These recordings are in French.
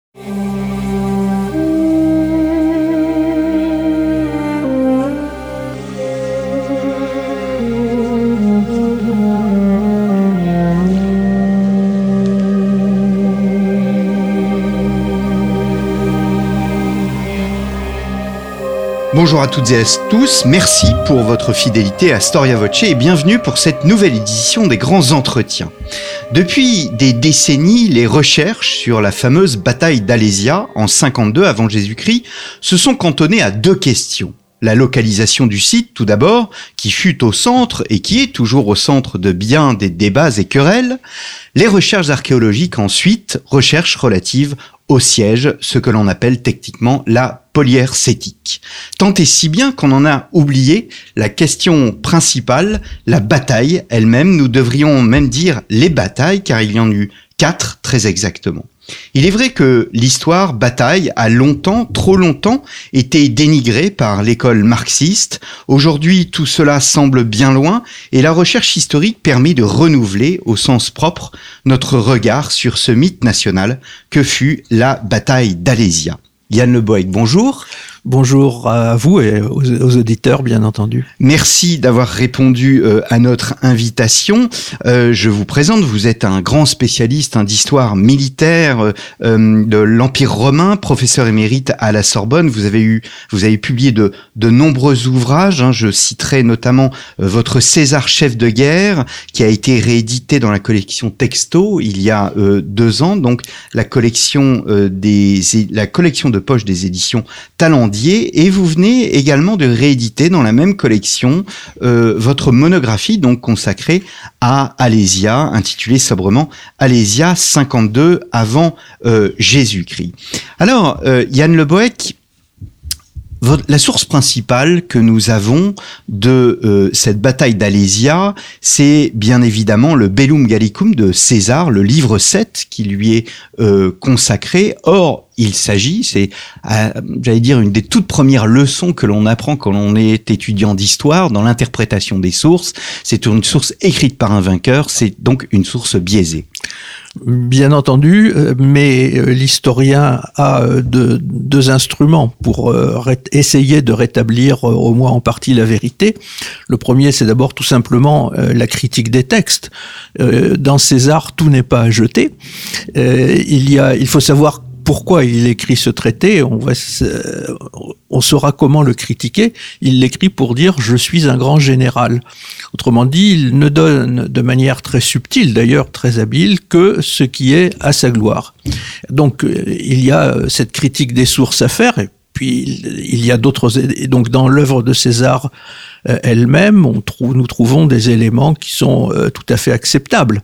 Bonjour à toutes et à tous, merci pour votre fidélité à Storia Voce et bienvenue pour cette nouvelle édition des Grands Entretiens. Depuis des décennies, les recherches sur la fameuse bataille d'Alésia en 52 avant Jésus-Christ se sont cantonnées à deux questions. La localisation du site, tout d'abord, qui fut au centre et qui est toujours au centre de bien des débats et querelles. Les recherches archéologiques ensuite, recherches relatives au siège, ce que l'on appelle techniquement la polyercétique. Tant et si bien qu'on en a oublié la question principale, la bataille elle-même. Nous devrions même dire les batailles, car il y en eut 4 très exactement. Il est vrai que l'histoire bataille a longtemps, trop longtemps, été dénigrée par l'école marxiste. Aujourd'hui, tout cela semble bien loin et la recherche historique permet de renouveler, au sens propre, notre regard sur ce mythe national que fut la bataille d'Alésia. Yann Le Bohec, bonjour. Bonjour à vous et aux auditeurs, bien entendu. Merci d'avoir répondu à notre invitation. Je vous présente, vous êtes un grand spécialiste d'histoire militaire de l'Empire romain, professeur émérite à la Sorbonne. Vous avez publié de nombreux ouvrages. Je citerai notamment votre César chef de guerre, qui a été réédité dans la collection Texto il y a 2 ans. Donc la collection de poche des éditions Talendier. Et vous venez également de rééditer dans la même collection votre monographie donc consacrée à Alésia, intitulée sobrement Alésia 52 avant Jésus-Christ. Alors, Yann Le Bohec, la source principale que nous avons de cette bataille d'Alésia, c'est bien évidemment le Bellum Gallicum de César, le livre 7 qui lui est consacré. Or, il s'agit, j'allais dire, une des toutes premières leçons que l'on apprend quand on est étudiant d'histoire, dans l'interprétation des sources. C'est une source écrite par un vainqueur, c'est donc une source biaisée. Bien entendu, mais l'historien a deux instruments pour essayer de rétablir au moins en partie la vérité. Le premier, c'est d'abord tout simplement la critique des textes. Dans César, tout n'est pas à jeter. Il faut savoir pourquoi il écrit ce traité, on saura comment le critiquer. Il l'écrit pour dire « je suis un grand général ». Autrement dit, il ne donne de manière très subtile, d'ailleurs très habile, que ce qui est à sa gloire. Donc il y a cette critique des sources à faire, et puis il y a d'autres... Donc dans l'œuvre de César elle-même, nous trouvons des éléments qui sont tout à fait acceptables.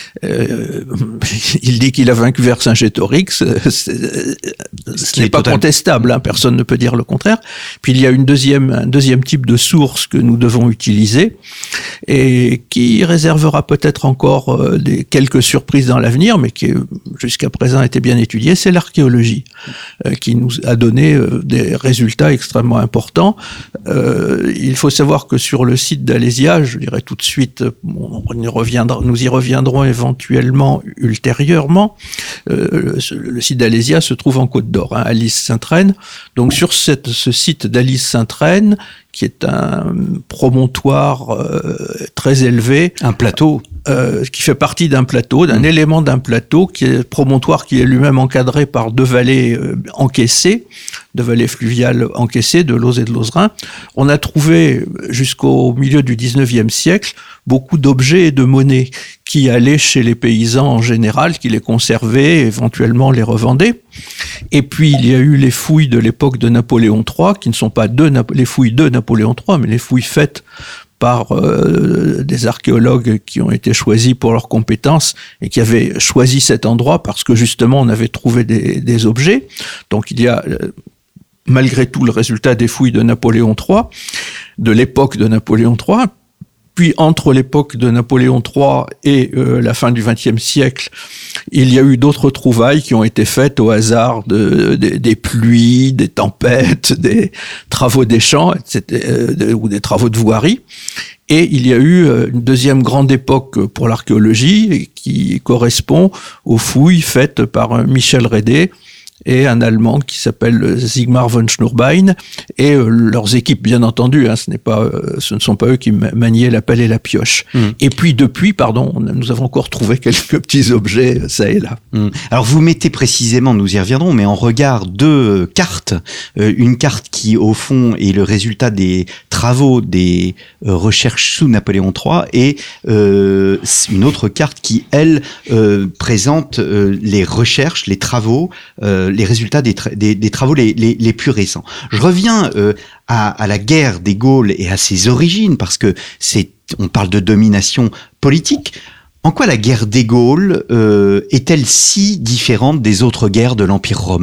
Il dit qu'il a vaincu Vercingétorix, ce n'est pas contestable, personne ne peut dire le contraire. Puis il y a un deuxième type de source que nous devons utiliser et qui réservera peut-être encore quelques surprises dans l'avenir, mais qui jusqu'à présent a été bien étudiée, c'est l'archéologie, qui nous a donné des résultats extrêmement importants. Il faut savoir que sur le site d'Alésia, je dirais tout de suite, nous y reviendrons éventuellement ultérieurement, le site d'Alésia se trouve en Côte d'Or, à Lys-Sainte-Reine. Donc sur ce site d'Alys-Sainte-Reine, qui est un promontoire très élevé, un plateau, qui fait partie d'un plateau, d'un élément d'un plateau, qui est promontoire, qui est lui-même encadré par 2 vallées encaissées, 2 vallées fluviales encaissées, de l'Auze et de l'Ozerain. On a trouvé, jusqu'au milieu du 19e siècle, beaucoup d'objets et de monnaies qui allaient chez les paysans en général, qui les conservaient, éventuellement les revendaient. Et puis, il y a eu les fouilles de l'époque de Napoléon III, qui ne sont pas les fouilles de Napoléon III, mais les fouilles faites par des archéologues qui ont été choisis pour leurs compétences et qui avaient choisi cet endroit parce que justement on avait trouvé des objets. Donc il y a malgré tout le résultat des fouilles de Napoléon III, de l'époque de Napoléon III. Puis entre l'époque de Napoléon III et la fin du XXe siècle, il y a eu d'autres trouvailles qui ont été faites au hasard des pluies, des tempêtes, des travaux des champs, etc., ou des travaux de voirie. Et il y a eu une deuxième grande époque pour l'archéologie qui correspond aux fouilles faites par Michel Rédé et un Allemand qui s'appelle Sigmar von Schnurbein, et leurs équipes, bien entendu, ce ne sont pas eux qui maniaient la pelle et la pioche. Et puis depuis, nous avons encore trouvé quelques petits objets, ça et là. Alors vous mettez précisément, nous y reviendrons, mais en regard deux cartes, une carte qui au fond est le résultat des travaux des recherches sous Napoléon III, et une autre carte qui, elle, présente les recherches, les travaux, les résultats des travaux les plus récents. Je reviens à la guerre des Gaules et à ses origines, parce que on parle de domination politique. En quoi la guerre des Gaules est-elle si différente des autres guerres de l'Empire romain ?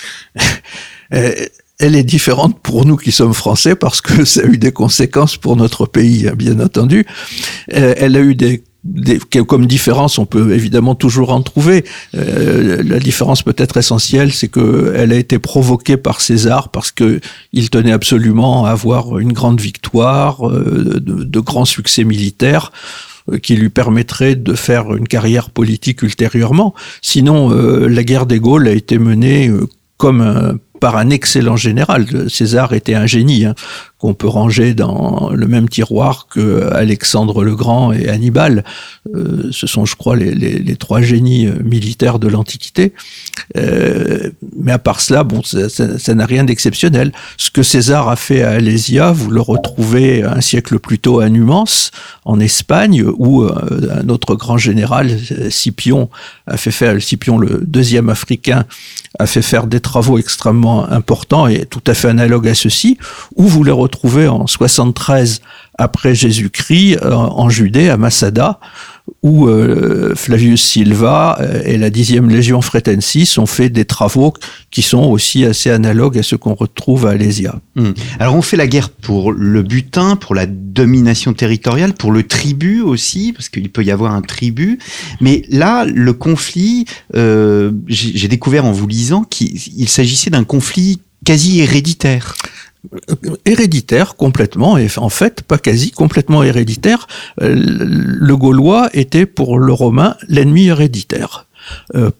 Elle est différente pour nous qui sommes français parce que ça a eu des conséquences pour notre pays, bien entendu. Elle a eu comme différence, on peut évidemment toujours en trouver. La différence peut-être essentielle, c'est que elle a été provoquée par César parce que il tenait absolument à avoir une grande victoire, de grands succès militaires qui lui permettrait de faire une carrière politique ultérieurement. Sinon, la guerre des Gaules a été menée par un excellent général. César était un génie, qu'on peut ranger dans le même tiroir que Alexandre le Grand et Hannibal. Ce sont, je crois, les trois génies militaires de l'Antiquité. Mais à part cela, ça n'a rien d'exceptionnel. Ce que César a fait à Alésia, vous le retrouvez un siècle plus tôt à Numance, en Espagne, où un autre grand général, Scipion, Scipion le deuxième africain, a fait faire des travaux extrêmement importants et tout à fait analogues à ceux-ci, où vous les retrouvez en 73 après Jésus-Christ en Judée, à Massada, où Flavius Silva et la 10e Légion Fretensis ont fait des travaux qui sont aussi assez analogues à ceux qu'on retrouve à Alésia. Alors on fait la guerre pour le butin, pour la domination territoriale, pour le tribut aussi, parce qu'il peut y avoir un tribut. Mais là, le conflit, j'ai découvert en vous lisant qu'il s'agissait d'un conflit quasi héréditaire. Héréditaire complètement, et en fait pas quasi, complètement héréditaire. Le Gaulois était pour le Romain l'ennemi héréditaire. Pourquoi ?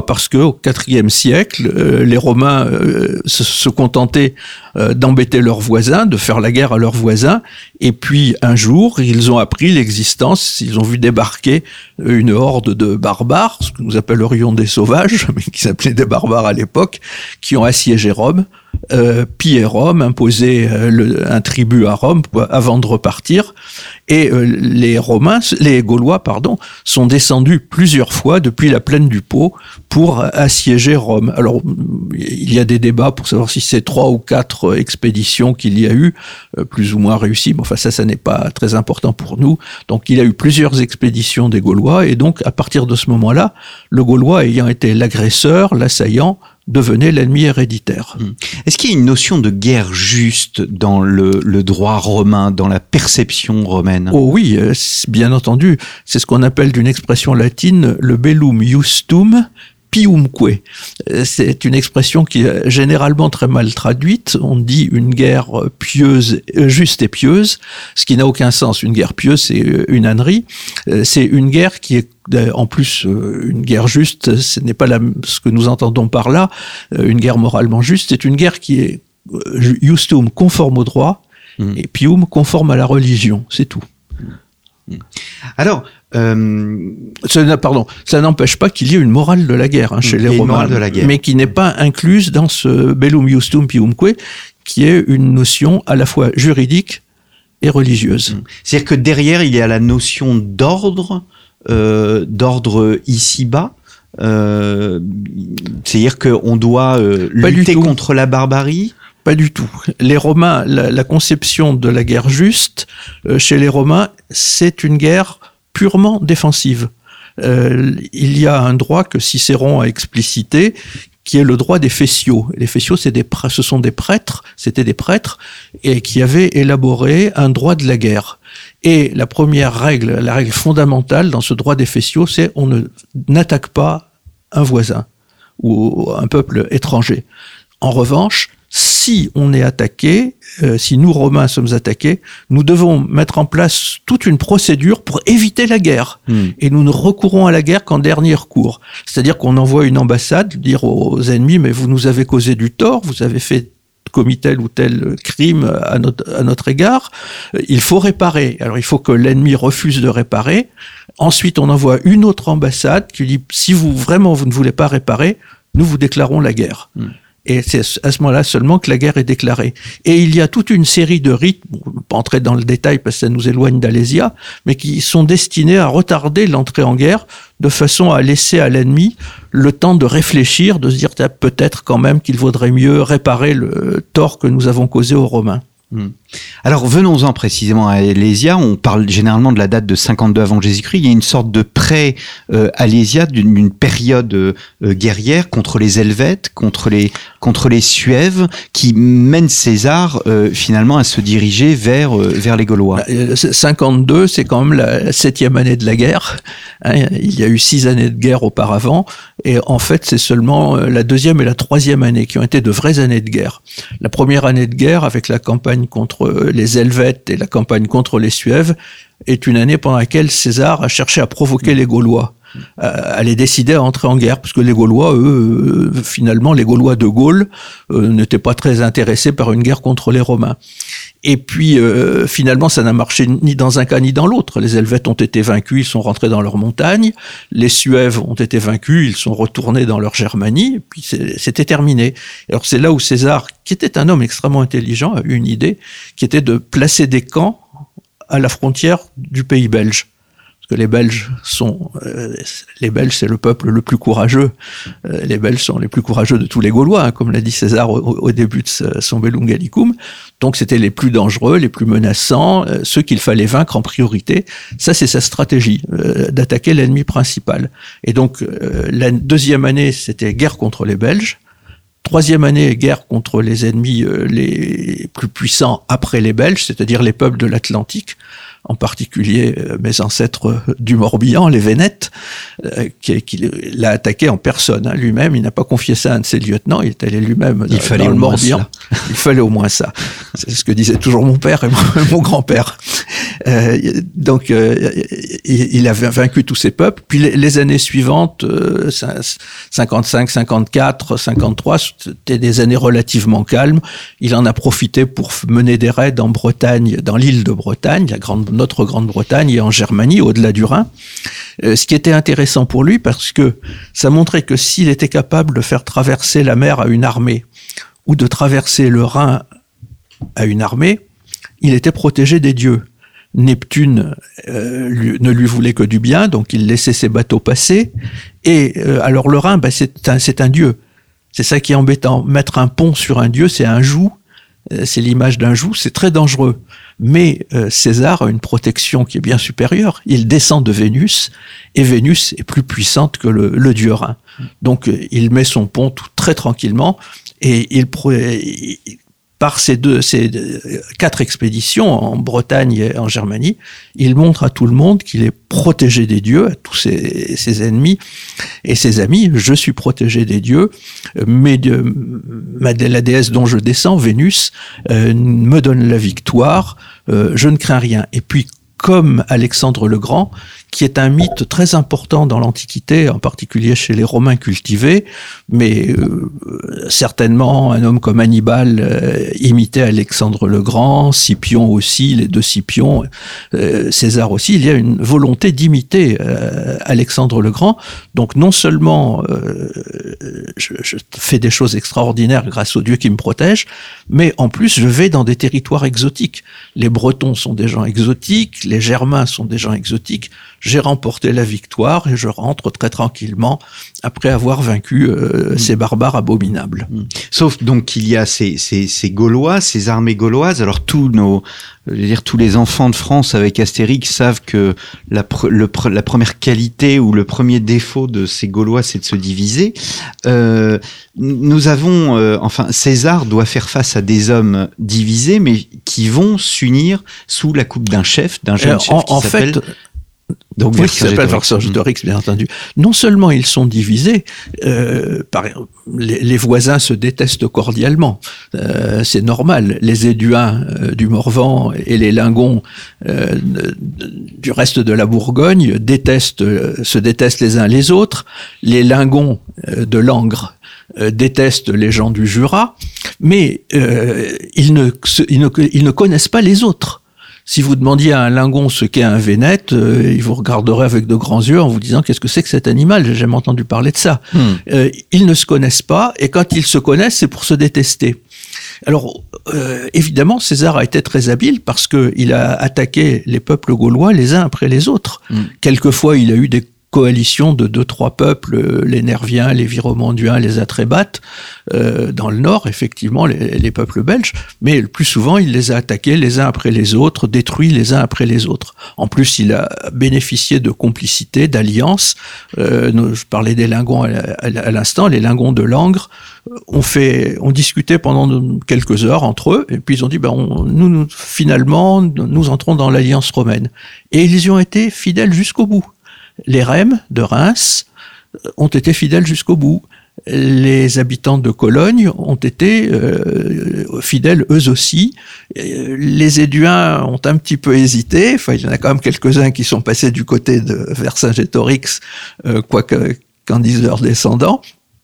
Parce que au IVe siècle, les Romains se contentaient d'embêter leurs voisins, de faire la guerre à leurs voisins, et puis un jour, ils ont appris l'existence, ils ont vu débarquer une horde de barbares, ce que nous appellerions des sauvages, mais qui s'appelaient des barbares à l'époque, qui ont assiégé Rome, pillé Rome, imposé un tribut à Rome avant de repartir, et les Gaulois, sont descendus plusieurs fois depuis la plaine du Pô pour assiéger Rome. Alors, il y a des débats pour savoir si c'est 3 ou 4 expéditions qu'il y a eu, plus ou moins réussies, mais enfin ça n'est pas très important pour nous. Donc il y a eu plusieurs expéditions des Gaulois, et donc à partir de ce moment-là, le Gaulois ayant été l'agresseur, l'assaillant, devenait l'ennemi héréditaire. Est-ce qu'il y a une notion de guerre juste dans le droit romain, dans la perception romaine ? Oh oui, bien entendu. C'est ce qu'on appelle d'une expression latine le bellum justum piumque. C'est une expression qui est généralement très mal traduite. On dit une guerre pieuse, juste et pieuse, ce qui n'a aucun sens. Une guerre pieuse, c'est une ânerie. C'est une guerre qui est en plus une guerre juste. Ce n'est pas ce que nous entendons par là, une guerre moralement juste. C'est une guerre qui est justum conforme au droit et pium conforme à la religion. C'est tout. Alors, ça n'empêche pas qu'il y ait une morale de la guerre chez les Romains, mais qui n'est pas incluse dans ce bellum justum piumque, qui est une notion à la fois juridique et religieuse. C'est-à-dire que derrière, il y a la notion d'ordre ici-bas. C'est-à-dire qu'on doit lutter contre la barbarie. Pas du tout. Les Romains, la conception de la guerre juste, chez les Romains, c'est une guerre purement défensive. Il y a un droit que Cicéron a explicité, qui est le droit des Fessiaux. Les Fessiaux, ce sont des prêtres, c'était des prêtres, et qui avaient élaboré un droit de la guerre. Et la première règle, la règle fondamentale dans ce droit des Fessiaux, c'est on n'attaque pas un voisin ou un peuple étranger. En revanche, si on est attaqué, si nous Romains sommes attaqués, nous devons mettre en place toute une procédure pour éviter la guerre. Et nous ne recourons à la guerre qu'en dernier recours. C'est-à-dire qu'on envoie une ambassade dire aux ennemis, mais vous nous avez causé du tort, vous avez commis tel ou tel crime à notre égard, il faut réparer. Alors il faut que l'ennemi refuse de réparer. Ensuite, on envoie une autre ambassade qui dit, si vous ne voulez pas réparer, nous vous déclarons la guerre. Et c'est à ce moment-là seulement que la guerre est déclarée. Et il y a toute une série de rites, bon, on ne va pas entrer dans le détail parce que ça nous éloigne d'Alésia, mais qui sont destinés à retarder l'entrée en guerre de façon à laisser à l'ennemi le temps de réfléchir, de se dire peut-être quand même qu'il vaudrait mieux réparer le tort que nous avons causé aux Romains. Alors venons-en précisément à Alésia. On parle généralement de la date de 52 avant Jésus-Christ. Il y a une sorte de pré-Alésia, d'une période guerrière contre les Helvètes, contre les Suèves, qui mène César finalement à se diriger vers les Gaulois. 52, c'est quand même la 7e année de la guerre. Il y a eu 6 années de guerre auparavant, et en fait c'est seulement la 2e et la 3e année qui ont été de vraies années de guerre. La première année de guerre, avec la campagne contre les Helvètes et la campagne contre les Suèves, est une année pendant laquelle César a cherché à provoquer les Gaulois, à les décider à entrer en guerre, parce que les Gaulois, eux, finalement, les Gaulois de Gaule n'étaient pas très intéressés par une guerre contre les Romains. Et puis, finalement, ça n'a marché ni dans un cas ni dans l'autre. Les Helvètes ont été vaincus, ils sont rentrés dans leur montagne. Les Suèves ont été vaincus, ils sont retournés dans leur Germanie. Et puis, c'était terminé. Alors, c'est là où César, qui était un homme extrêmement intelligent, a eu une idée, qui était de placer des camps à la frontière du pays belge. Parce que les Belges, c'est le peuple le plus courageux. Les Belges sont les plus courageux de tous les Gaulois, hein, comme l'a dit César au début de son Bellum Gallicum. Donc c'était les plus dangereux, les plus menaçants, ceux qu'il fallait vaincre en priorité. Ça, c'est sa stratégie, d'attaquer l'ennemi principal. Et donc, la 2e année, c'était guerre contre les Belges. 3e année, guerre contre les ennemis les plus puissants après les Belges, c'est-à-dire les peuples de l'Atlantique, en particulier mes ancêtres du Morbihan, les Vénètes, qui l'a attaqué en personne, hein, lui-même. Il n'a pas confié ça à un de ses lieutenants, il est allé lui-même dans le Morbihan. Il fallait au moins ça. C'est ce que disaient toujours mon père et mon grand-père. Donc, il avait vaincu tous ces peuples. Puis les années suivantes, 55, 54, 53, c'était des années relativement calmes. Il en a profité pour mener des raids en Bretagne, dans l'île de Bretagne, notre Grande-Bretagne, et en Germanie, au-delà du Rhin. Ce qui était intéressant pour lui, parce que ça montrait que s'il était capable de faire traverser la mer à une armée, ou de traverser le Rhin à une armée, il était protégé des dieux. Neptune ne lui voulait que du bien, donc il laissait ses bateaux passer. Et alors le Rhin, c'est un dieu. C'est ça qui est embêtant. Mettre un pont sur un dieu, c'est un joug. C'est l'image d'un joug, c'est très dangereux. Mais César a une protection qui est bien supérieure. Il descend de Vénus, et Vénus est plus puissante que le dieu Rhin. Donc il met son pont très tranquillement, et par ces 4 expéditions en Bretagne et en Germanie, il montre à tout le monde qu'il est protégé des dieux, à tous ses ennemis et ses amis. Je suis protégé des dieux, mais la déesse dont je descends, Vénus, me donne la victoire, je ne crains rien. Et puis, comme Alexandre le Grand, qui est un mythe très important dans l'Antiquité, en particulier chez les Romains cultivés, mais certainement un homme comme Hannibal imitait Alexandre le Grand, Scipion aussi, les 2 Scipions, César aussi. Il y a une volonté d'imiter Alexandre le Grand. Donc non seulement je fais des choses extraordinaires grâce au Dieu qui me protège, mais en plus je vais dans des territoires exotiques. Les Bretons sont des gens exotiques, les Germains sont des gens exotiques. J'ai remporté la victoire et je rentre très tranquillement après avoir vaincu ces barbares abominables. Sauf donc qu'il y a ces Gaulois, ces armées gauloises. Alors tous les enfants de France avec Astérix savent que la première qualité ou le premier défaut de ces Gaulois, c'est de se diviser. Nous avons, César doit faire face à des hommes divisés, mais qui vont s'unir sous la coupe d'un chef, d'un jeune chef qui s'appelle... Donc, oui, ça s'appelle Vercingétorix, bien entendu. Non seulement ils sont divisés, les voisins se détestent cordialement. C'est normal. Les Éduins du Morvan et les Lingons du reste de la Bourgogne se détestent les uns les autres. Les Lingons de Langres détestent les gens du Jura, mais ils ne connaissent pas les autres. Si vous demandiez à un lingon ce qu'est un vénète, il vous regarderait avec de grands yeux en vous disant qu'est-ce que c'est que cet animal, j'ai jamais entendu parler de ça. Ils ne se connaissent pas, et quand ils se connaissent, c'est pour se détester. Alors, évidemment, César a été très habile parce qu'il a attaqué les peuples gaulois les uns après les autres. Quelquefois, il a eu des coalition de 2-3 peuples, les Nerviens, les Viromanduins, les Atrébates, dans le nord, effectivement, les peuples belges, mais le plus souvent, il les a attaqués les uns après les autres, détruits les uns après les autres. En plus, il a bénéficié de complicité, d'alliances. Je parlais des Lingons à l'instant, les Lingons de Langres ont discuté pendant quelques heures entre eux, et puis ils ont dit, finalement, nous entrons dans l'alliance romaine. Et ils y ont été fidèles jusqu'au bout. Les Rèmes de Reims ont été fidèles jusqu'au bout. Les habitants de Cologne ont été fidèles eux aussi. Les Éduins ont un petit peu hésité. Enfin, il y en a quand même quelques-uns qui sont passés du côté de Vercingétorix, quoique qu'en disent leurs descendants.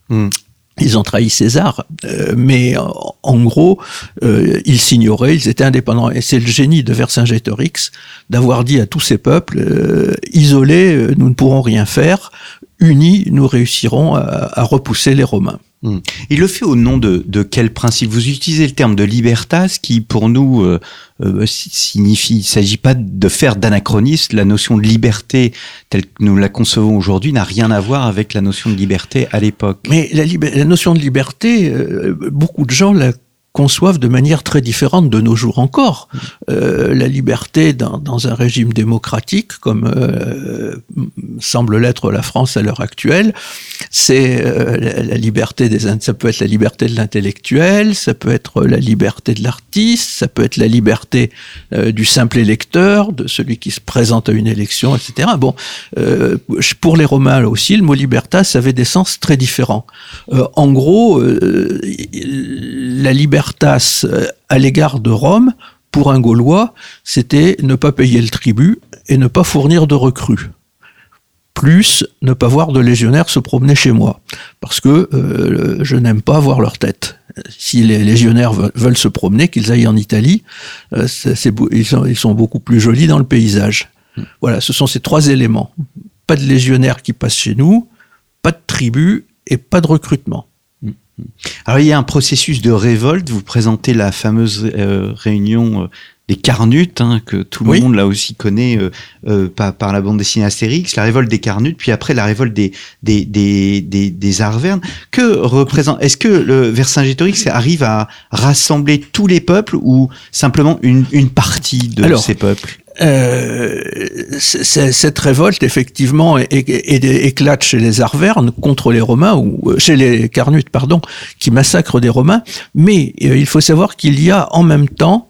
Ils ont trahi César, mais en gros, ils s'ignoraient, ils étaient indépendants. Et c'est le génie de Vercingétorix d'avoir dit à tous ces peuples, isolés, nous ne pourrons rien faire, unis, nous réussirons à repousser les Romains. Il le fait au nom de quel principe? Vous utilisez le terme de libertas qui, pour nous, signifie, il ne s'agit pas de faire d'anachronisme. La notion de liberté, telle que nous la concevons aujourd'hui, n'a rien à voir avec la notion de liberté à l'époque. Mais la notion de liberté, beaucoup de gens la conçoivent de manière très différente de nos jours encore. La liberté dans un régime démocratique, comme semble l'être la France à l'heure actuelle, c'est la liberté ça peut être la liberté de l'intellectuel, ça peut être la liberté de l'artiste, ça peut être la liberté du simple électeur, de celui qui se présente à une élection, etc. Bon, pour les Romains là aussi, le mot libertas avait des sens très différents. En gros, la libertas à l'égard de Rome, pour un Gaulois, c'était ne pas payer le tribut et ne pas fournir de recrues. Plus ne pas voir de légionnaires se promener chez moi, parce que je n'aime pas voir leur tête. Si les légionnaires veulent se promener, qu'ils aillent en Italie, ils sont beaucoup plus jolis dans le paysage. Voilà, ce sont ces 3 éléments. Pas de légionnaires qui passent chez nous, pas de tribut et pas de recrutement. Alors il y a un processus de révolte, vous présentez la fameuse réunion des Carnutes, que tout le monde là aussi connaît par la bande dessinée Astérix, la révolte des Carnutes, puis après la révolte des Arvernes. Que représente, est-ce que le Vercingétorix arrive à rassembler tous les peuples ou simplement une partie de ces peuples? Cette révolte, effectivement, éclate chez les Arvernes contre les Romains, ou chez les Carnutes, pardon, qui massacrent des Romains. Mais il faut savoir qu'il y a en même temps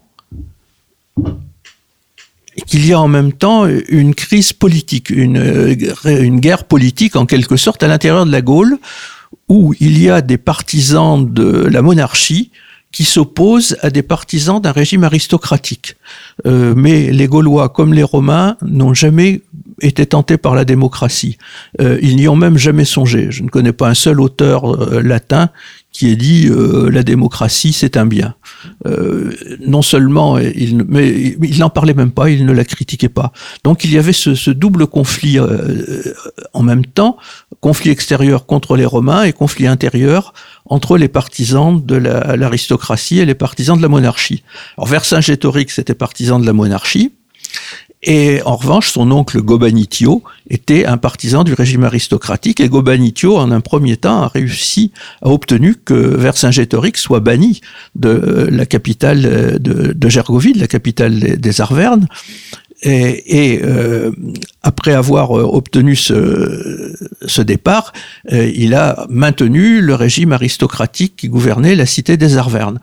une crise politique, une guerre politique en quelque sorte à l'intérieur de la Gaule, où il y a des partisans de la monarchie qui s'opposent à des partisans d'un régime aristocratique. Mais les Gaulois, comme les Romains, n'ont jamais été tentés par la démocratie. Ils n'y ont même jamais songé. Je ne connais pas un seul auteur latin qui ait dit la démocratie, c'est un bien. Non seulement, mais il n'en parlait même pas, il ne la critiquait pas. Donc il y avait ce double conflit en même temps, conflit extérieur contre les Romains et conflit intérieur entre les partisans de l'aristocratie et les partisans de la monarchie. Alors Vercingétorix était partisan de la monarchie, et en revanche, son oncle Gobanitio était un partisan du régime aristocratique, et Gobanitio, en un premier temps, a obtenu que Vercingétorix soit banni de la capitale de Gergovie, de la capitale des Arvernes. Et après avoir obtenu ce départ, il a maintenu le régime aristocratique qui gouvernait la cité des Arvernes.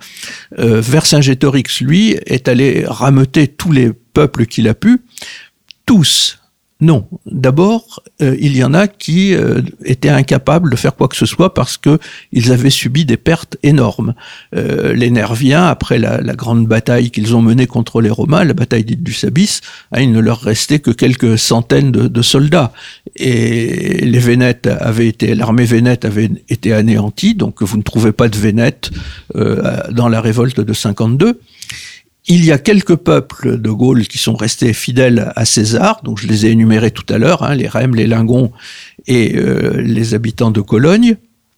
Vercingétorix, lui, est allé rameuter tous les peuples qu'il a pu. Tous Non. D'abord, il y en a qui étaient incapables de faire quoi que ce soit parce que ils avaient subi des pertes énormes. Les Nerviens, après la grande bataille qu'ils ont menée contre les Romains, la bataille dite du Sabis, il ne leur restait que quelques centaines de soldats. Et l'armée vénète avait été anéantie, donc vous ne trouvez pas de Vénètes dans la révolte de 52. Il y a quelques peuples de Gaule qui sont restés fidèles à César, donc je les ai énumérés tout à l'heure, les Rèmes, les Lingons et les habitants de Cologne.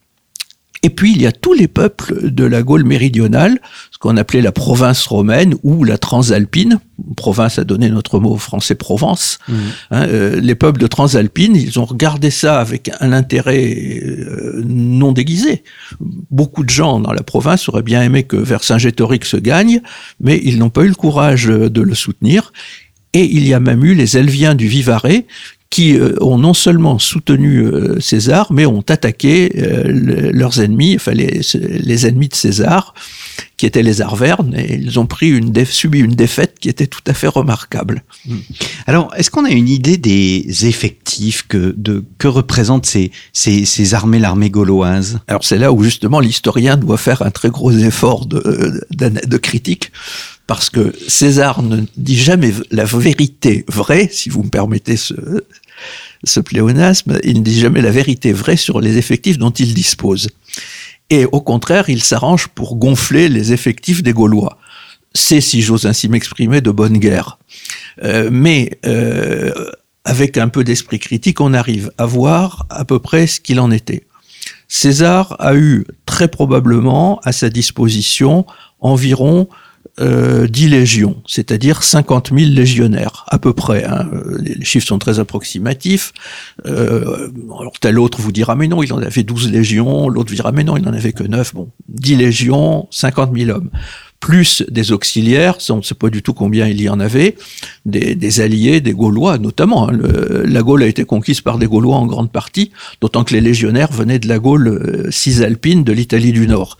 Et puis il y a tous les peuples de la Gaule méridionale, ce qu'on appelait la province romaine ou la transalpine. Province a donné notre mot français Provence. Les peuples de transalpine, ils ont regardé ça avec un intérêt non déguisé. Beaucoup de gens dans la province auraient bien aimé que Vercingétorix se gagne, mais ils n'ont pas eu le courage de le soutenir. Et il y a même eu les Elviens du Vivarais qui ont non seulement soutenu César, mais ont attaqué leurs ennemis, enfin les ennemis de César, qui étaient les Arvernes, et ils ont subi une défaite qui était tout à fait remarquable. Alors, est-ce qu'on a une idée des effectifs que représentent ces armées, l'armée gauloise? Alors c'est là où justement l'historien doit faire un très gros effort de critique, parce que César ne dit jamais la vérité vraie, si vous me permettez ce pléonasme, il ne dit jamais la vérité vraie sur les effectifs dont il dispose. Et au contraire, il s'arrange pour gonfler les effectifs des Gaulois. C'est, si j'ose ainsi m'exprimer, de bonne guerre. Mais avec un peu d'esprit critique, on arrive à voir à peu près ce qu'il en était. César a eu très probablement à sa disposition environ 10 légions, c'est-à-dire 50 000 légionnaires, à peu près. Les chiffres sont très approximatifs. Alors tel autre vous dira, mais non, il en avait 12 légions, l'autre dira, mais non, il n'en avait que 9. Bon, 10 légions, 50 000 hommes. Plus des auxiliaires, on ne sait pas du tout combien il y en avait, des alliés, des Gaulois notamment. La Gaule a été conquise par des Gaulois en grande partie, d'autant que les légionnaires venaient de la Gaule cisalpine, de l'Italie du Nord.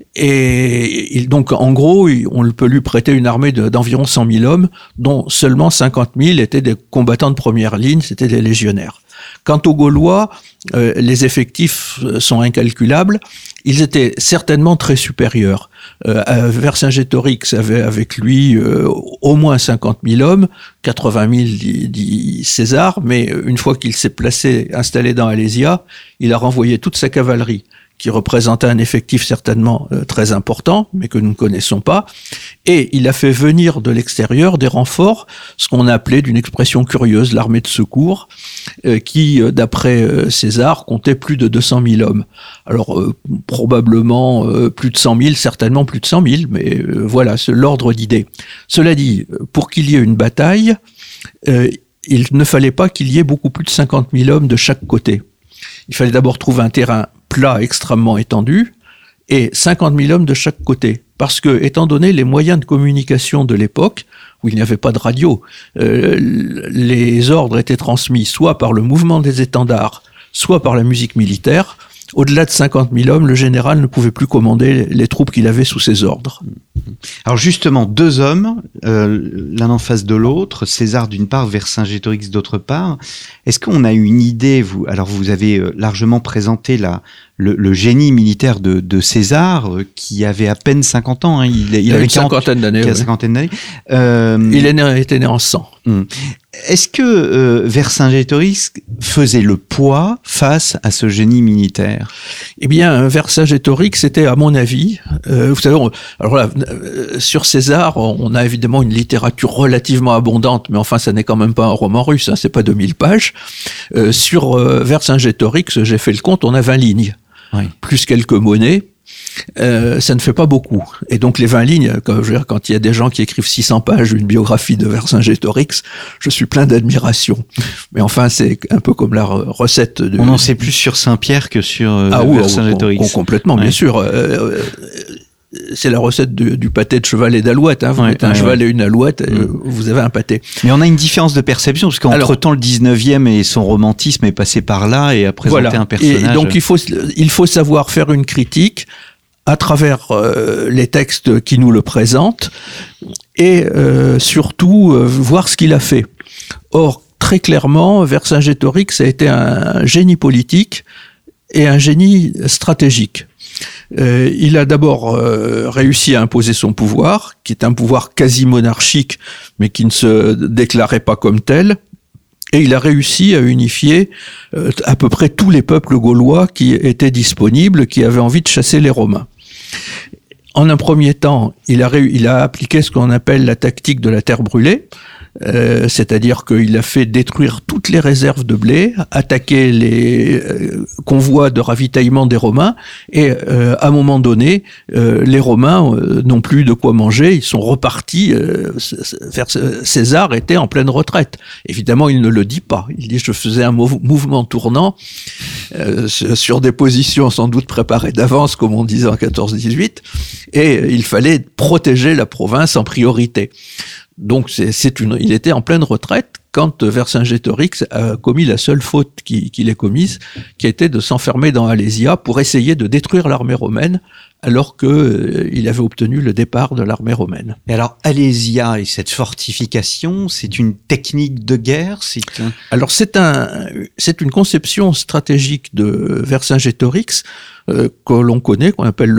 Et donc, en gros, on peut lui prêter une armée d'environ 100 000 hommes, dont seulement 50 000 étaient des combattants de première ligne, c'était des légionnaires. Quant aux Gaulois, les effectifs sont incalculables. Ils étaient certainement très supérieurs. Vercingétorix avait avec lui au moins 50 000 hommes, 80 000 dit César, mais une fois qu'il s'est installé dans Alésia, il a renvoyé toute sa cavalerie, qui représentait un effectif certainement très important, mais que nous ne connaissons pas, et il a fait venir de l'extérieur des renforts, ce qu'on appelait d'une expression curieuse l'armée de secours, qui, d'après César, comptait plus de 200 000 hommes. Alors, probablement plus de 100 000, certainement plus de 100 000, mais voilà, c'est l'ordre d'idée. Cela dit, pour qu'il y ait une bataille, il ne fallait pas qu'il y ait beaucoup plus de 50 000 hommes de chaque côté. Il fallait d'abord trouver un terrain plat extrêmement étendu et 50 000 hommes de chaque côté. Parce que, étant donné les moyens de communication de l'époque, où il n'y avait pas de radio, les ordres étaient transmis soit par le mouvement des étendards, soit par la musique militaire. Au-delà de 50 000 hommes, le général ne pouvait plus commander les troupes qu'il avait sous ses ordres. Alors justement, 2 hommes, l'un en face de l'autre, César d'une part, Vercingétorix d'autre part. Est-ce qu'on a une idée, vous avez largement présenté le génie militaire de César, qui avait à peine 50 ans. Il avait une cinquantaine d'années. Il était né en 100. Est-ce que Vercingétorix faisait le poids face à ce génie militaire? Eh bien, Vercingétorix était, à mon avis, vous savez, sur César, on a évidemment une littérature relativement abondante, mais enfin, ça n'est quand même pas un roman russe, c'est pas 2000 pages. Sur Vercingétorix, j'ai fait le compte, on a 20 lignes, plus quelques monnaies. Ça ne fait pas beaucoup. Et donc les 20 lignes, quand il y a des gens qui écrivent 600 pages d'une biographie de Vercingétorix, je suis plein d'admiration. Mais c'est un peu comme la recette de... On en sait plus sur Saint-Pierre que sur Vercingétorix. Complètement, bien sûr. C'est la recette du pâté de cheval et d'alouette. Vous mettez un cheval et une alouette, vous avez un pâté. Mais on a une différence de perception, parce qu'entre-temps, le 19e et son romantisme est passé par là et a présenté un personnage. Et donc il faut savoir faire une critique à travers les textes qui nous le présentent et surtout voir ce qu'il a fait. Or, très clairement, Vercingétorix a été un génie politique et un génie stratégique. Il a d'abord réussi à imposer son pouvoir, qui est un pouvoir quasi monarchique, mais qui ne se déclarait pas comme tel. Et il a réussi à unifier à peu près tous les peuples gaulois qui étaient disponibles, qui avaient envie de chasser les Romains. En un premier temps, il a appliqué ce qu'on appelle la tactique de la terre brûlée, c'est-à-dire qu'il a fait détruire toutes les réserves de blé, attaquer les convois de ravitaillement des Romains, et à un moment donné, les Romains n'ont plus de quoi manger, ils sont repartis vers César était en pleine retraite. Évidemment, il ne le dit pas. Il dit « je faisais un mouvement tournant sur des positions sans doute préparées d'avance, comme on disait en 14-18, et il fallait protéger la province en priorité ». Donc il était en pleine retraite quand Vercingétorix a commis la seule faute qu'il ait commise, qui était de s'enfermer dans Alésia pour essayer de détruire l'armée romaine, alors il avait obtenu le départ de l'armée romaine. Et alors Alésia et cette fortification, c'est une technique de guerre, Alors c'est une conception stratégique de Vercingétorix que l'on connaît, qu'on appelle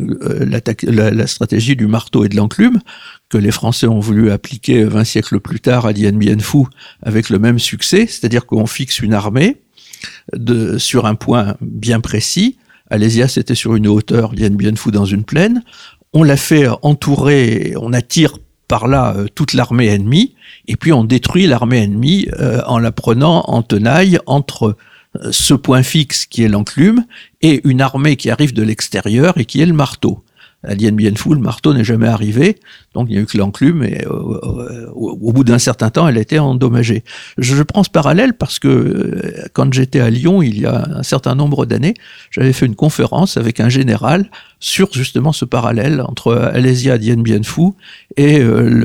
la stratégie du marteau et de l'enclume, que les Français ont voulu appliquer 20 siècles plus tard à Dien Bien Phu avec le même succès, c'est-à-dire qu'on fixe une armée sur un point bien précis. Alésia, c'était sur une hauteur, Dien Bien Phu dans une plaine. On l'a fait entourer, on attire par là toute l'armée ennemie, et puis on détruit l'armée ennemie en la prenant en tenaille entre ce point fixe qui est l'enclume et une armée qui arrive de l'extérieur et qui est le marteau. À Dien Bien Phu, le marteau n'est jamais arrivé, donc il n'y a eu que l'enclume, et au bout d'un certain temps, elle a été endommagée. Je prends ce parallèle parce que quand j'étais à Lyon, il y a un certain nombre d'années, j'avais fait une conférence avec un général sur justement ce parallèle entre Alésia, Dien Bien Phu et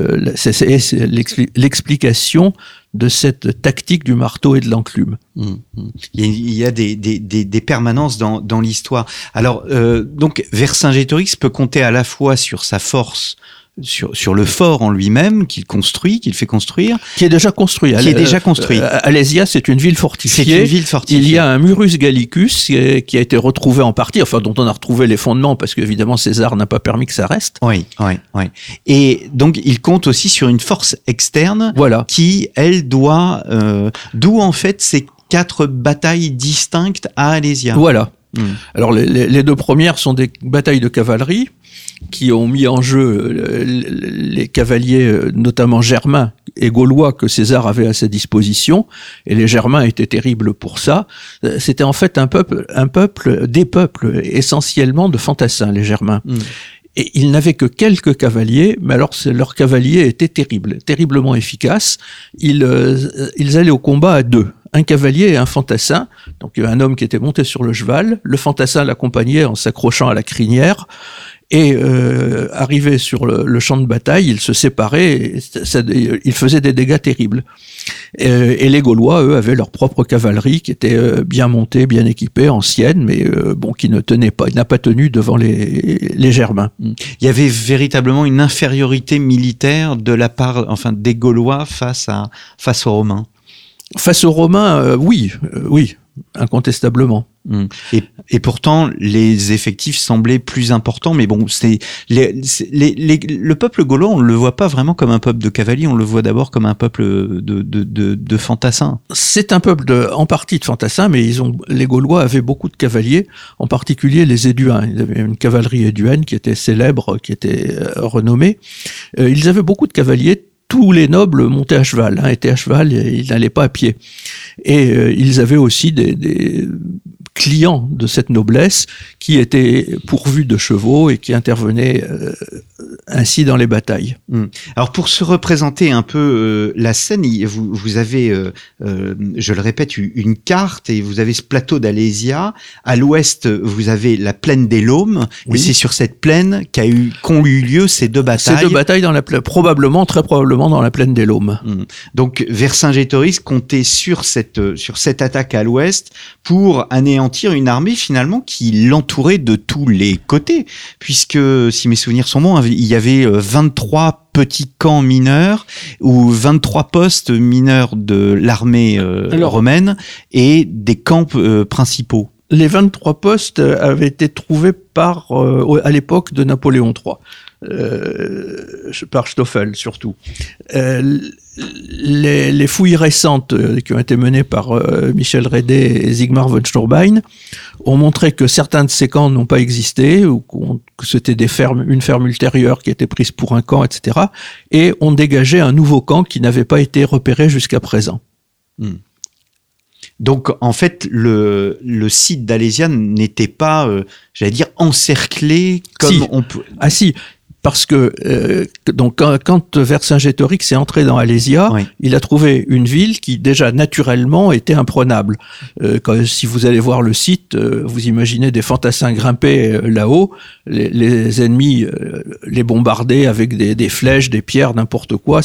l'explication de cette tactique du marteau et de l'enclume. Il y a des permanences dans l'histoire. Alors, donc, Vercingétorix peut compter à la fois sur sa force, sur le fort en lui-même qu'il fait construire. Qui est déjà construit. Alésia, c'est une ville fortifiée. Il y a un Murus Gallicus qui a été retrouvé en partie, enfin, dont on a retrouvé les fondements parce qu'évidemment César n'a pas permis que ça reste. Oui. Et donc, il compte aussi sur une force externe. Voilà. Qui, elle, doit, d'où en fait ces 4 batailles distinctes à Alésia. Voilà. Alors, les 2 premières sont des batailles de cavalerie qui ont mis en jeu les cavaliers, notamment germains et gaulois, que César avait à sa disposition, et les Germains étaient terribles pour ça. C'était en fait des peuples essentiellement de fantassins, les Germains. Et ils n'avaient que quelques cavaliers, mais alors leurs cavaliers étaient terriblement efficaces. Ils allaient au combat à 2. Un cavalier et un fantassin, donc un homme qui était monté sur le cheval, le fantassin l'accompagnait en s'accrochant à la crinière, et arrivé sur le champ de bataille, ils se séparaient, ils faisaient des dégâts terribles. Et les Gaulois, eux, avaient leur propre cavalerie qui était bien montée, bien équipée, ancienne, mais qui n'a pas tenu devant les Germains. Il y avait véritablement une infériorité militaire de la part, des Gaulois face aux Romains. Face aux Romains, oui, incontestablement. Et pourtant, les effectifs semblaient plus importants, mais bon, le peuple gaulois, on ne le voit pas vraiment comme un peuple de cavaliers, on le voit d'abord comme un peuple de fantassins. C'est un peuple en partie de fantassins, mais les Gaulois avaient beaucoup de cavaliers, en particulier les Éduins. Ils avaient une cavalerie éduaine qui était célèbre, qui était renommée. Ils avaient beaucoup de cavaliers. Tous les nobles montaient à cheval, étaient à cheval, et ils n'allaient pas à pied. Et ils avaient aussi des clients de cette noblesse qui étaient pourvus de chevaux et qui intervenaient ainsi dans les batailles. Alors pour se représenter un peu la scène, vous avez, je le répète, une carte, et vous avez ce plateau d'Alésia. À l'ouest, vous avez la plaine des Laumes, et c'est sur cette plaine qu'ont eu lieu ces 2 batailles. Ces 2 batailles très probablement dans la plaine des Laumes. Donc Vercingétorix comptait sur cette attaque à l'ouest pour anéantir anéantir une armée finalement qui l'entourait de tous les côtés, puisque si mes souvenirs sont bons, il y avait 23 petits camps mineurs ou 23 postes mineurs de l'armée romaine et des camps principaux. Les 23 postes avaient été trouvés à l'époque de Napoléon III. Par Stoffel surtout. Les fouilles récentes qui ont été menées par Michel Rédé et Zygmunt von Staurbhein ont montré que certains de ces camps n'ont pas existé, ou que c'était une ferme ultérieure qui était prise pour un camp, etc. Et ont dégagé un nouveau camp qui n'avait pas été repéré jusqu'à présent. Donc, en fait, le site d'Alésia n'était pas, j'allais dire, encerclé comme si. on peut... Ah si, parce que donc quand Vercingétorix est entré dans Alésia, oui, il a trouvé une ville qui déjà naturellement était imprenable. Si vous allez voir le site, vous imaginez des fantassins grimper là-haut, les ennemis les bombarder avec des flèches, des pierres, n'importe quoi.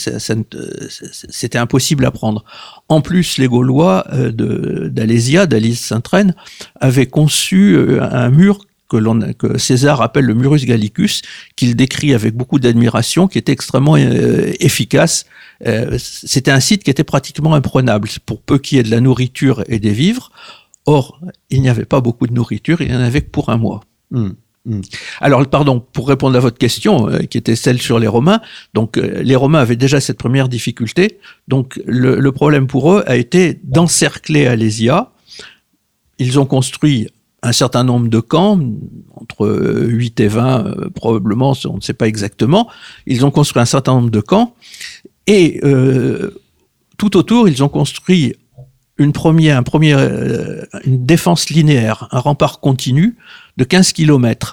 C'était impossible à prendre. En plus, les Gaulois d'Alésia, d'Alys-Sainte-Reine, avaient conçu un mur que César appelle le Murus Gallicus, qu'il décrit avec beaucoup d'admiration, qui était extrêmement efficace. C'était un site qui était pratiquement imprenable, pour peu qu'il y ait de la nourriture et des vivres. Or, il n'y avait pas beaucoup de nourriture, il n'y en avait que pour un mois. Alors, pardon, pour répondre à votre question, qui était celle sur les Romains, donc les Romains avaient déjà cette première difficulté, donc le problème pour eux a été d'encercler Alésia. Ils ont construit un certain nombre de camps, entre 8 et 20 probablement, on ne sait pas exactement. Ils ont construit un certain nombre de camps et tout autour, ils ont construit une défense linéaire, un rempart continu de 15 kilomètres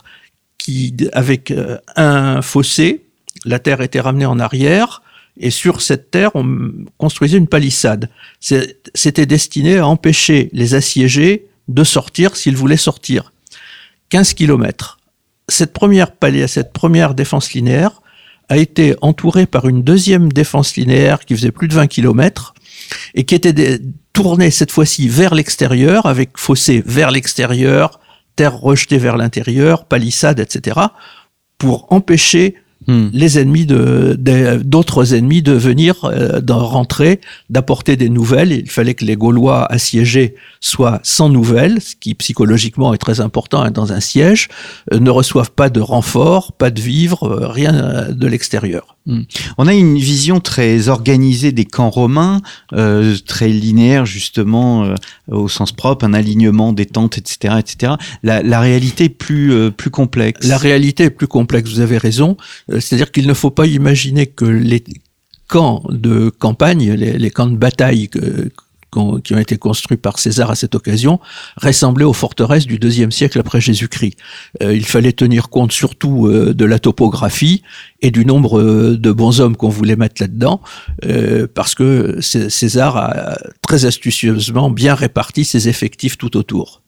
avec un fossé, la terre était ramenée en arrière et sur cette terre, on construisait une palissade. C'était destiné à empêcher les assiégés de sortir s'ils voulaient sortir. 15 kilomètres. Cette première défense linéaire a été entourée par une deuxième défense linéaire qui faisait plus de 20 kilomètres et qui était tournée cette fois-ci vers l'extérieur, avec fossé vers l'extérieur, terre rejetée vers l'intérieur, palissade, etc., pour empêcher les ennemis d'autres ennemis de venir, d'en rentrer, d'apporter des nouvelles. Il fallait que les Gaulois assiégés soient sans nouvelles, ce qui psychologiquement est très important dans un siège, ne reçoivent pas de renfort, pas de vivres, rien de l'extérieur. On a une vision très organisée des camps romains, très linéaire justement au sens propre, un alignement des tentes, etc., etc. La réalité est plus complexe. La réalité est plus complexe. Vous avez raison. C'est-à-dire qu'il ne faut pas imaginer que les camps de campagne, les camps de bataille qui ont été construits par César à cette occasion, ressemblaient aux forteresses du IIe siècle après Jésus-Christ. Il fallait tenir compte surtout de la topographie et du nombre de bons hommes qu'on voulait mettre là-dedans, parce que César a très astucieusement bien réparti ses effectifs tout autour.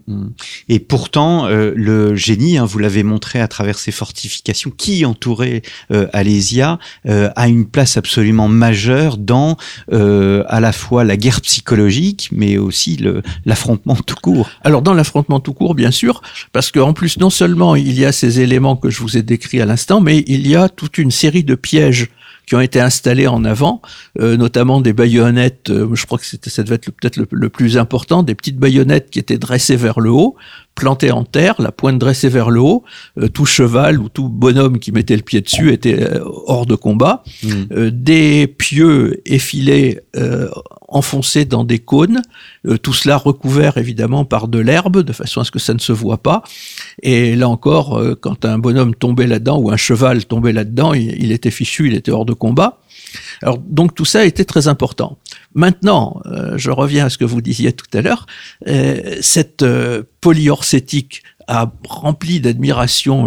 Et pourtant, le génie, vous l'avez montré à travers ces fortifications qui entouraient Alésia, a une place absolument majeure dans à la fois la guerre psychologique, mais aussi l'affrontement tout court. Alors dans l'affrontement tout court, bien sûr, parce qu'en plus, non seulement il y a ces éléments que je vous ai décrits à l'instant, mais il y a toute une série de pièges qui ont été installés en avant, notamment des baïonnettes, je crois que ça devait être peut-être le plus important, des petites baïonnettes qui étaient dressées vers le haut, plantées en terre, la pointe dressée vers le haut, tout cheval ou tout bonhomme qui mettait le pied dessus était hors de combat, des pieux effilés enfoncés dans des cônes, tout cela recouvert évidemment par de l'herbe, de façon à ce que ça ne se voit pas, et là encore, quand un bonhomme tombait là-dedans, ou un cheval tombait là-dedans, il était fichu, il était hors de combat. Alors, donc tout ça était très important. Maintenant, je reviens à ce que vous disiez tout à l'heure, cette polyorcétique a rempli d'admiration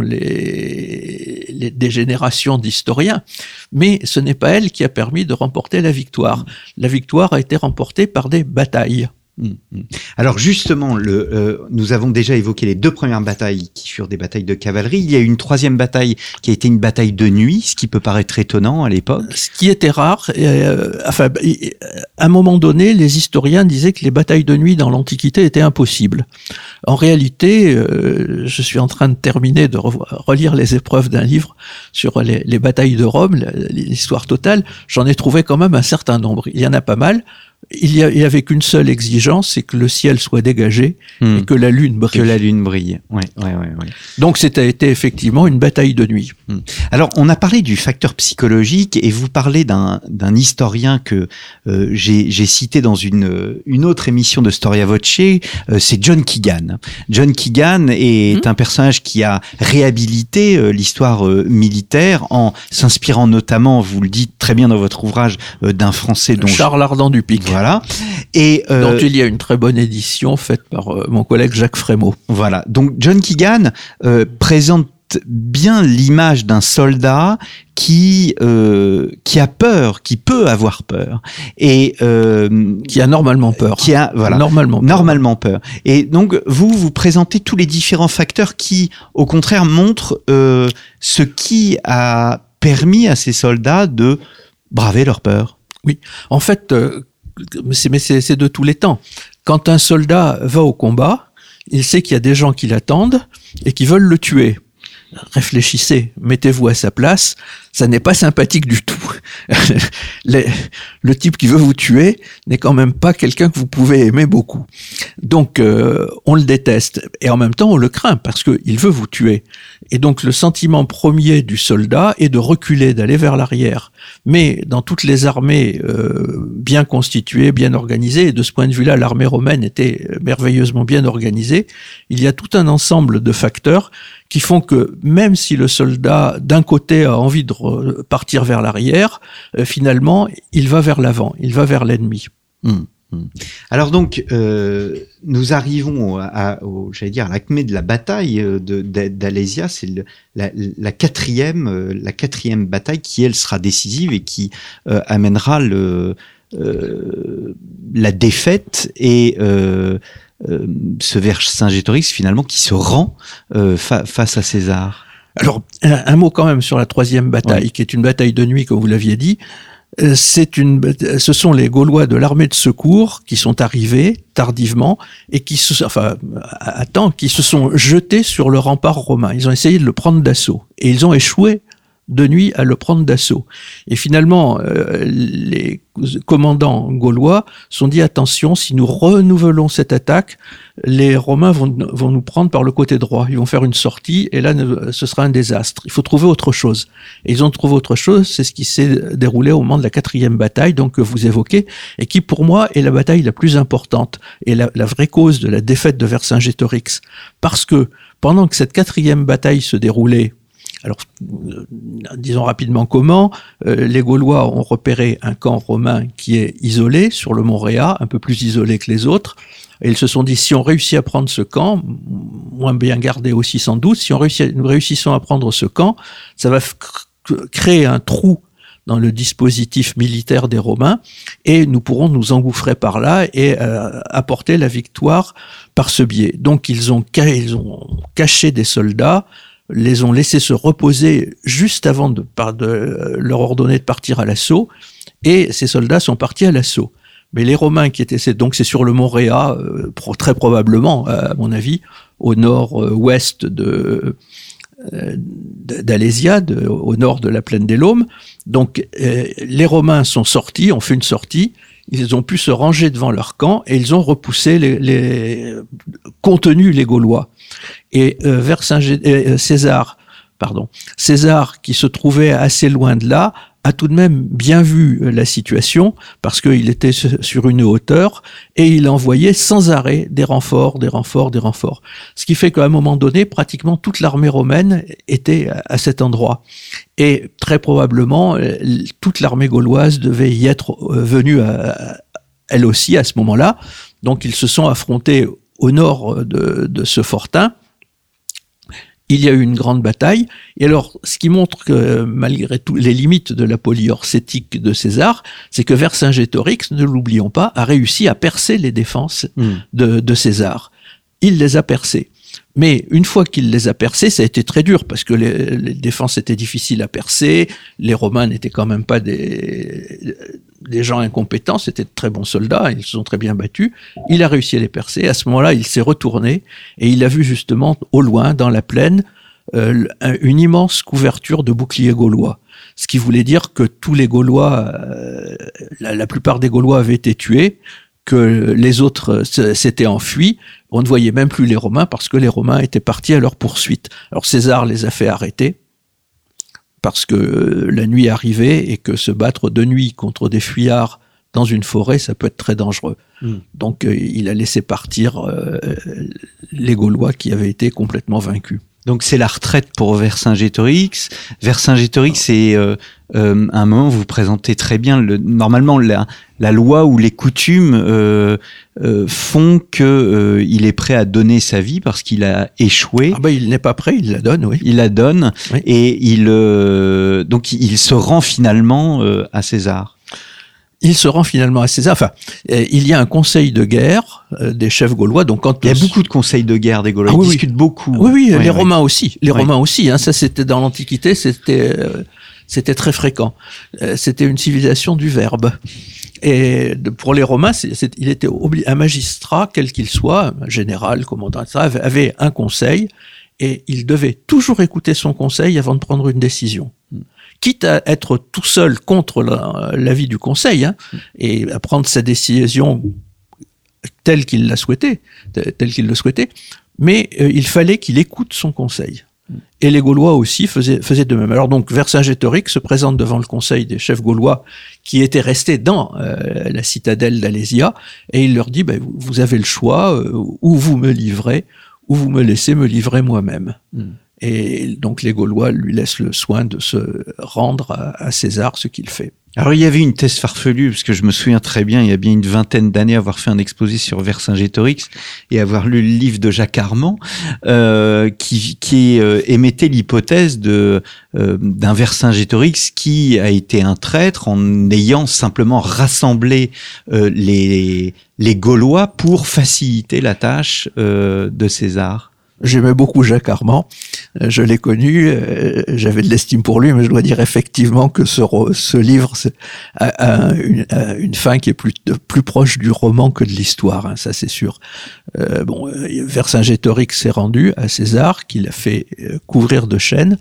des générations d'historiens, mais ce n'est pas elle qui a permis de remporter la victoire. La victoire a été remportée par des batailles. Alors justement, nous avons déjà évoqué les 2 premières batailles qui furent des batailles de cavalerie. Il y a eu une 3e bataille qui a été une bataille de nuit, ce qui peut paraître étonnant à l'époque. Ce qui était rare. À un moment donné, les historiens disaient que les batailles de nuit dans l'Antiquité étaient impossibles. En réalité, je suis en train de terminer de relire les épreuves d'un livre sur les batailles de Rome, l'histoire totale. J'en ai trouvé quand même un certain nombre. Il y en a pas mal. Il y avait qu'une seule exigence, c'est que le ciel soit dégagé et que la lune brille. Que la lune brille, ouais. Donc c'était effectivement une bataille de nuit. Alors, on a parlé du facteur psychologique et vous parlez d'un historien que j'ai cité dans une autre émission de Storia Voce, c'est John Keegan. John Keegan est un personnage qui a réhabilité l'histoire militaire en s'inspirant notamment, vous le dites très bien dans votre ouvrage, d'un Français dont Charles Ardant du Pic. Voilà. Et dont il y a une très bonne édition faite par mon collègue Jacques Frémaux. Voilà. Donc John Keegan présente bien l'image d'un soldat qui a peur, qui peut avoir peur et qui a normalement peur. Normalement peur. Et donc vous présentez tous les différents facteurs qui au contraire montrent ce qui a permis à ces soldats de braver leur peur. Oui. En fait, c'est de tous les temps. Quand un soldat va au combat, il sait qu'il y a des gens qui l'attendent et qui veulent le tuer. Réfléchissez, mettez-vous à sa place, ça n'est pas sympathique du tout. Le type qui veut vous tuer n'est quand même pas quelqu'un que vous pouvez aimer beaucoup. Donc on le déteste et en même temps on le craint parce qu'il veut vous tuer. Et donc le sentiment premier du soldat est de reculer, d'aller vers l'arrière. Mais dans toutes les armées bien constituées, bien organisées, et de ce point de vue-là l'armée romaine était merveilleusement bien organisée, il y a tout un ensemble de facteurs qui font que même si le soldat d'un côté a envie de partir vers l'arrière, finalement il va vers l'avant, il va vers l'ennemi. Alors donc nous arrivons à l'acmé de la bataille d'Alésia, c'est la quatrième bataille qui elle sera décisive et qui amènera la défaite et ce Vercingétorix finalement qui se rend face à César. Alors un mot quand même sur la 3e bataille, qui est une bataille de nuit comme vous l'aviez dit. Ce sont les Gaulois de l'armée de secours qui sont arrivés tardivement et qui se sont jetés sur le rempart romain. Ils ont essayé de le prendre d'assaut et ils ont échoué de nuit à le prendre d'assaut. Et finalement, les commandants gaulois sont dit attention, si nous renouvelons cette attaque, les Romains vont nous prendre par le côté droit. Ils vont faire une sortie et là, ce sera un désastre. Il faut trouver autre chose. Et ils ont trouvé autre chose. C'est ce qui s'est déroulé au moment de la 4e bataille, donc que vous évoquez, et qui pour moi est la bataille la plus importante et la vraie cause de la défaite de Vercingétorix. Parce que pendant que cette 4e bataille se déroulait, alors, disons rapidement comment, les Gaulois ont repéré un camp romain qui est isolé sur le mont Réa, un peu plus isolé que les autres, et ils se sont dit, si on réussit à prendre ce camp, moins bien gardé aussi sans doute, si nous réussissons à prendre ce camp, ça va créer un trou dans le dispositif militaire des Romains, et nous pourrons nous engouffrer par là et apporter la victoire par ce biais. Donc ils ont caché des soldats, les ont laissés se reposer juste avant de leur ordonner de partir à l'assaut, et ces soldats sont partis à l'assaut. Mais les Romains qui étaient, donc c'est sur le mont Réa, très probablement, à mon avis, au nord-ouest d'Alésia, au nord de la plaine des Laumes. Donc les Romains sont sortis, ont fait une sortie, ils ont pu se ranger devant leur camp et ils ont repoussé contenu les Gaulois. Et César, qui se trouvait assez loin de là, a tout de même bien vu la situation parce qu'il était sur une hauteur et il envoyait sans arrêt des renforts. Ce qui fait qu'à un moment donné, pratiquement toute l'armée romaine était à cet endroit. Et très probablement, toute l'armée gauloise devait y être venue elle aussi à ce moment-là. Donc ils se sont affrontés au nord de ce fortin. Il y a eu une grande bataille, et alors, ce qui montre que, malgré tout, les limites de la polyorcétique de César, c'est que Vercingétorix, ne l'oublions pas, a réussi à percer les défenses de César. Il les a percées. Mais une fois qu'il les a percées, ça a été très dur, parce que les défenses étaient difficiles à percer, les Romains n'étaient quand même pas des gens incompétents, c'était de très bons soldats, ils se sont très bien battus. Il a réussi à les percer. À ce moment-là, il s'est retourné et il a vu justement au loin, dans la plaine, une immense couverture de boucliers gaulois. Ce qui voulait dire que tous les Gaulois, la plupart des Gaulois avaient été tués, que les autres s'étaient enfuis. On ne voyait même plus les Romains parce que les Romains étaient partis à leur poursuite. Alors César les a fait arrêter, parce que la nuit arrivait et que se battre de nuit contre des fuyards dans une forêt, ça peut être très dangereux. Donc il a laissé partir les Gaulois qui avaient été complètement vaincus. Donc c'est la retraite pour Vercingétorix. Vercingétorix, c'est un moment où vous présentez très bien normalement la loi ou les coutumes font que il est prêt à donner sa vie parce qu'il a échoué. Ah bah il n'est pas prêt, il la donne, oui. Il la donne, oui. Et donc il se rend finalement à César. Il se rend finalement à César. Enfin, il y a un conseil de guerre des chefs gaulois. Donc, quand il y a beaucoup de conseils de guerre des Gaulois. Ils discutent beaucoup. Oui, les Romains aussi. Les Romains aussi. Hein, ça, c'était dans l'Antiquité, c'était très fréquent. C'était une civilisation du verbe. Et pour les Romains, il était un magistrat, quel qu'il soit, un général, commandant, etc., avait un conseil et il devait toujours écouter son conseil avant de prendre une décision. Quitte à être tout seul contre l'avis du conseil, hein, et à prendre sa décision telle qu'il le souhaitait, mais il fallait qu'il écoute son conseil. Et les Gaulois aussi faisaient de même. Alors donc Vercingétorix se présente devant le conseil des chefs gaulois qui étaient restés dans la citadelle d'Alésia, et il leur dit, vous avez le choix, ou vous me livrez, ou vous me laissez me livrer moi-même. Et donc les Gaulois lui laissent le soin de se rendre à César, ce qu'il fait. Alors il y avait une thèse farfelue, parce que je me souviens très bien, il y a bien une vingtaine d'années, avoir fait un exposé sur Vercingétorix et avoir lu le livre de Jacques Armand, qui émettait l'hypothèse d'un Vercingétorix qui a été un traître en ayant simplement rassemblé les Gaulois pour faciliter la tâche de César. J'aimais beaucoup Jacques Armand, je l'ai connu, j'avais de l'estime pour lui, mais je dois dire effectivement que ce livre a une fin qui est plus proche du roman que de l'histoire, hein, ça c'est sûr. Vercingétorix s'est rendu à César, qu'il a fait couvrir de chaînes,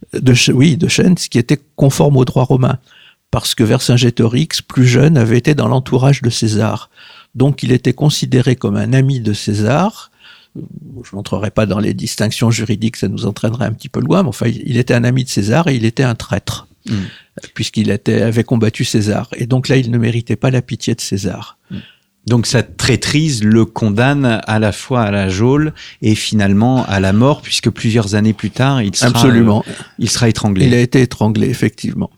ce qui était conforme au droit romain, parce que Vercingétorix, plus jeune, avait été dans l'entourage de César. Donc il était considéré comme un ami de César. Je n'entrerai pas dans les distinctions juridiques, ça nous entraînerait un petit peu loin, mais enfin, il était un ami de César et il était un traître, puisqu'il avait combattu César. Et donc là, il ne méritait pas la pitié de César. Donc sa traîtrise le condamne à la fois à la geôle et finalement à la mort, puisque plusieurs années plus tard, il sera étranglé. Il a été étranglé, effectivement.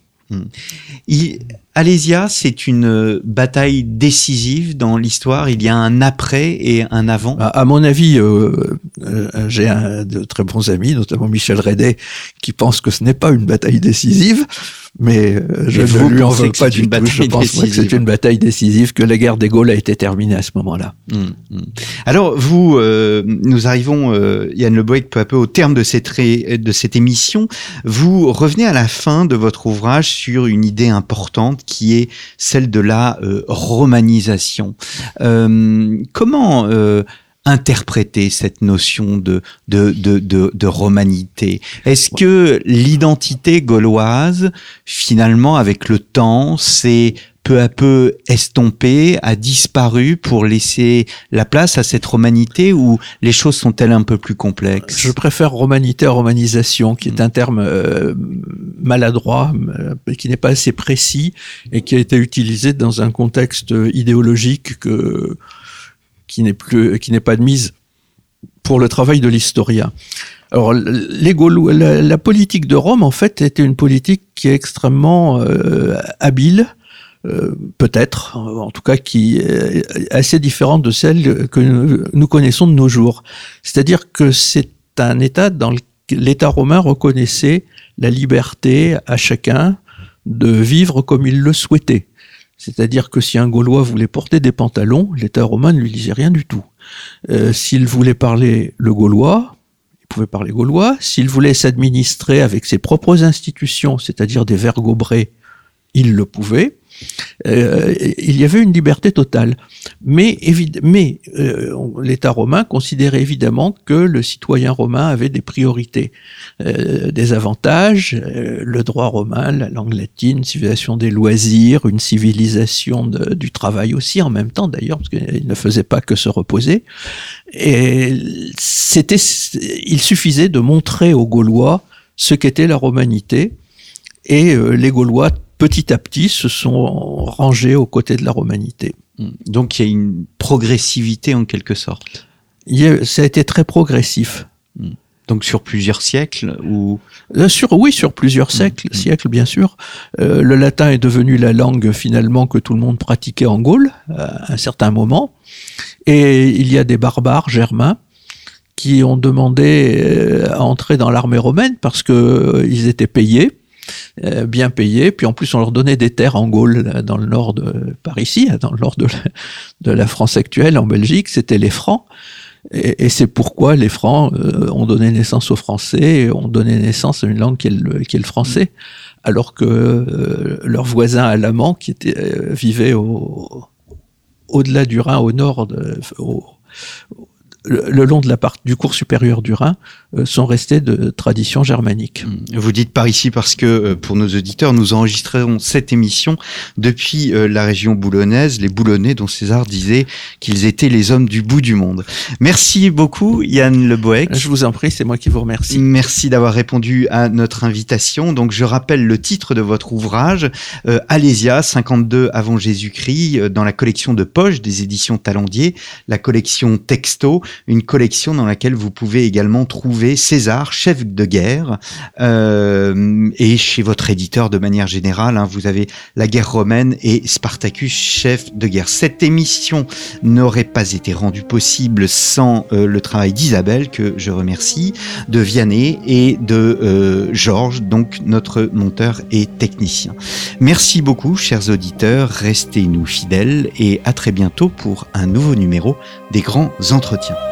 Alésia, c'est une bataille décisive dans l'histoire. Il y a un après et un avant. À mon avis, j'ai de très bons amis, notamment Michel Rédet, qui pense que ce n'est pas une bataille décisive, mais je ne lui en veux pas du tout. Je pense que c'est une bataille décisive, que la guerre des Gaules a été terminée à ce moment-là. Alors, nous arrivons, Yann Le Boëc, peu à peu au terme de cette émission. Vous revenez à la fin de votre ouvrage sur une idée importante qui est celle de la romanisation. Comment interpréter cette notion de romanité? Est-ce que l'identité gauloise, finalement, avec le temps, s'est peu à peu estompée, a disparu pour laisser la place à cette romanité, ou les choses sont-elles un peu plus complexes? Je préfère romanité à romanisation, qui est un terme maladroit, qui n'est pas assez précis et qui a été utilisé dans un contexte idéologique qui n'est pas de mise pour le travail de l'historien. Alors, la politique de Rome, en fait, était une politique qui est extrêmement habile, peut-être, en tout cas, qui est assez différente de celle que nous connaissons de nos jours. C'est-à-dire que c'est un État dans l'État romain reconnaissait la liberté à chacun de vivre comme il le souhaitait. C'est-à-dire que si un Gaulois voulait porter des pantalons, l'État romain ne lui disait rien du tout. S'il voulait parler le gaulois, il pouvait parler gaulois. S'il voulait s'administrer avec ses propres institutions, c'est-à-dire des vergobrés, il le pouvait. Il y avait une liberté totale. Mais l'État romain considérait évidemment que le citoyen romain avait des priorités, des avantages, le droit romain, la langue latine, une civilisation des loisirs, une civilisation du travail aussi en même temps d'ailleurs, parce qu'il ne faisait pas que se reposer. Et il suffisait de montrer aux Gaulois ce qu'était la romanité, et les Gaulois petit à petit se sont rangés aux côtés de la romanité. Donc il y a une progressivité en quelque sorte. Ça a été très progressif. Donc sur plusieurs siècles ou sur plusieurs siècles bien sûr. Le latin est devenu la langue finalement que tout le monde pratiquait en Gaule à un certain moment. Et il y a des barbares germains qui ont demandé à entrer dans l'armée romaine parce que ils étaient payés. Bien payés, puis en plus on leur donnait des terres en Gaule, dans le nord par ici, dans le nord de la France actuelle, en Belgique, c'était les Francs, et c'est pourquoi les Francs ont donné naissance aux Français, et ont donné naissance à une langue qui est le français, alors que leurs voisins alamans, qui vivaient au-delà du Rhin, au nord, le long du cours supérieur du Rhin, sont restés de tradition germanique. Vous dites par ici parce que, pour nos auditeurs, nous enregistrerons cette émission depuis la région boulonnaise, les Boulonnais dont César disait qu'ils étaient les hommes du bout du monde. Merci beaucoup, Yann Le Bohec. Je vous en prie, c'est moi qui vous remercie. Merci d'avoir répondu à notre invitation. Donc, je rappelle le titre de votre ouvrage, Alésia, 52 avant Jésus-Christ, dans la collection de poche des éditions Talandier, la collection Texto, une collection dans laquelle vous pouvez également trouver César, chef de guerre, et chez votre éditeur de manière générale, vous avez La guerre romaine et Spartacus, chef de guerre. Cette émission n'aurait pas été rendue possible sans le travail d'Isabelle, que je remercie, de Vianney et de Georges, donc notre monteur et technicien. Merci beaucoup, chers auditeurs, restez-nous fidèles et à très bientôt pour un nouveau numéro des Grands Entretiens.